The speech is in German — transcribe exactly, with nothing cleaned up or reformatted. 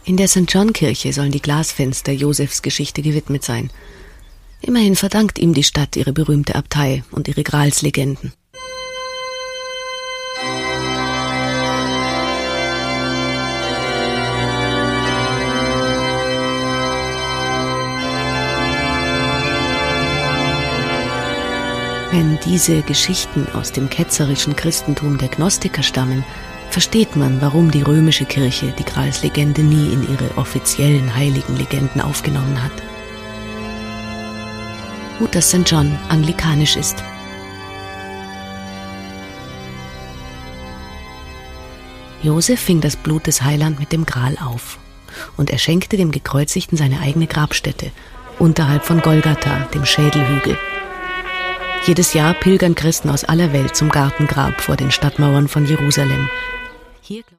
In der Sankt John-Kirche sollen die Glasfenster Josefs Geschichte gewidmet sein. Immerhin verdankt ihm die Stadt ihre berühmte Abtei und ihre Gralslegenden. Wenn diese Geschichten aus dem ketzerischen Christentum der Gnostiker stammen, versteht man, warum die römische Kirche die Gralslegende nie in ihre offiziellen heiligen Legenden aufgenommen hat. Gut, dass Sankt John anglikanisch ist. Josef fing das Blut des Heiland mit dem Gral auf und er schenkte dem Gekreuzigten seine eigene Grabstätte unterhalb von Golgatha, dem Schädelhügel. Jedes Jahr pilgern Christen aus aller Welt zum Gartengrab vor den Stadtmauern von Jerusalem. Hier